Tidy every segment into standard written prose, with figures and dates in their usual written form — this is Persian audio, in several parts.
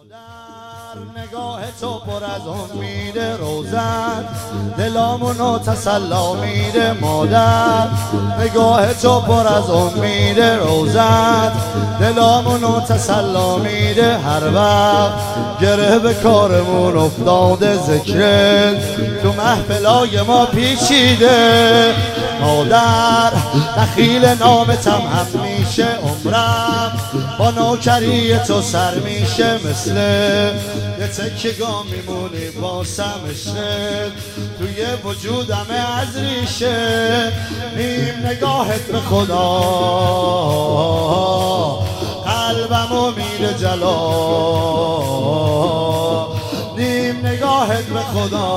نگاه تو پر از امید روزن دلامونو تسلا میده مادر. نگاه تو پر از امید روزن دلامونو تسلا میده. هر وقت گره به کارمون افتاده ذکر تو محفلای ما پیچیده. مادر دخیل نامتم هم میشه عمرم با نوکری تو سر میشه. مثل یه تکه گام میمونی باسم عشقت توی وجودم از ریشه. نیم نگاهت به خدا قلبمو میره جلا. نیم نگاهت به خدا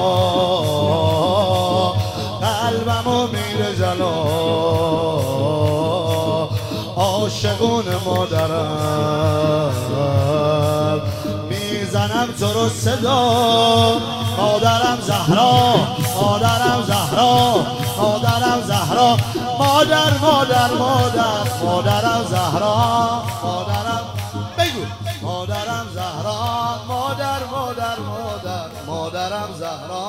قلبمو میره جلا. عاشقون مادرم میزنم تو رو صدا. مادرم زهرا مادرم زهرا مادرم زهرا مادر مادر مادر مادرم زهرا مادرم بگو مادرم زهرا مادر مادر مادر مادرم زهرا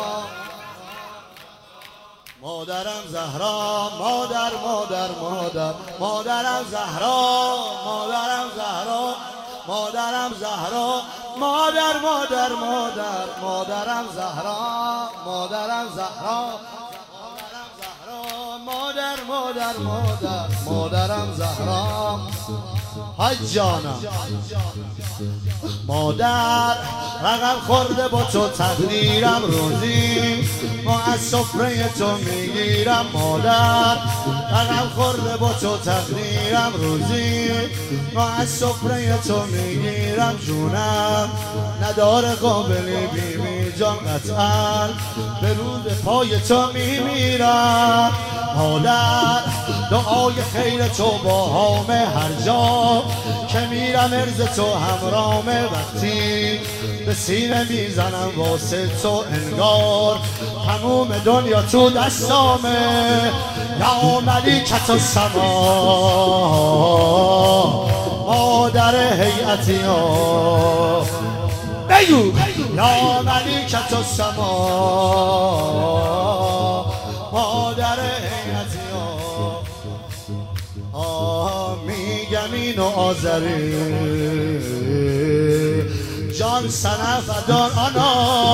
مادرم زهرا مادر مادر مادر مادرم زهرا مادرم زهرا مادرم زهرا مادر مادر مادر مادرم زهرا مادرم زهرا مادر مادر مادر مادرم زهرا. های جانم مادر رقم خورده با تو تقدیرم روزی ما از سفره تو میگیرم. مادر رقم خورده با تو تقدیرم روزی ما از سفره تو میگیرم. جونم نداره قابلی بیمی جان قطعا به رود پای تو میمیرم. مادر دعای خیر تو با هامه هر جا که میرم ارز تو همرامه. وقتی به سینه میزنم واسه تو انگار تموم دنیا تو دستامه. یا ملیکت السما مادر هیئتی ها بگو یا ملیکت السما مادر هیئتی ها. میگم اینو آذری جان سنفدار آنا.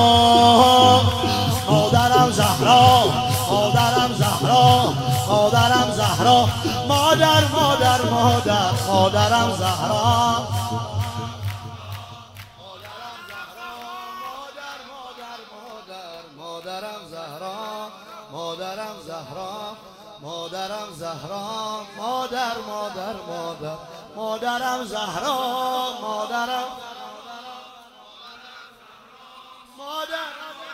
مادرم زهرا مادرم زهرا مادرم زهرا مادر مادر مادر مادرم زهرا مادرم زهرا مادرم زهرا مادرم زهرا مادر مادر مادر مادرم زهرا مادرم مادر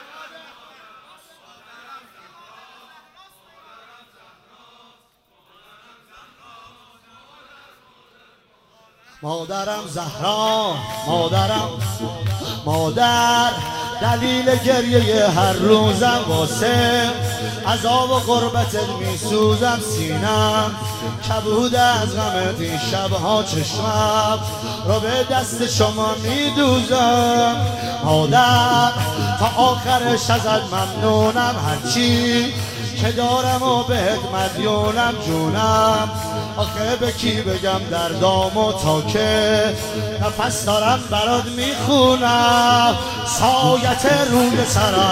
مادرم زهرا مادرم مادر دلیل گریه هر روزم واسه عذاب و غربتت میسوزم. سینم کبود از غمت این شبها چشمم رو به دست شما میدوزم. مادر تا آخرش ازت ممنونم هرچی که دارم و بهت مدیونم. جونم آخه به کی بگم دردامو تا که نفس دارم برات میخونم. سایت روی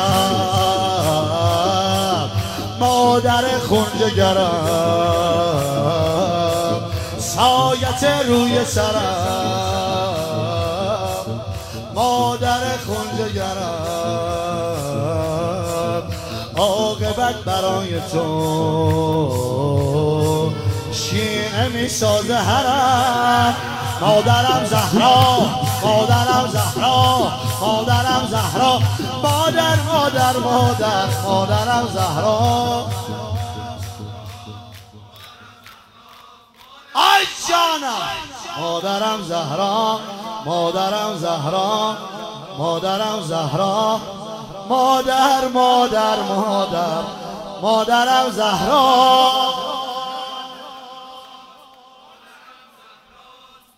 سرم مادر خونجگرم سایت روی سرم مادر خونجگرم. عاقبت برای تو شیعه میسازه هرم. مادرم زهرا مادرم زهرا مادرم زهرا مادر مادر مادر مادرم زهرا. آی جانم مادرم زهرا مادرم زهرا مادرم زهرا مادر مادر مادر مادرم زهرا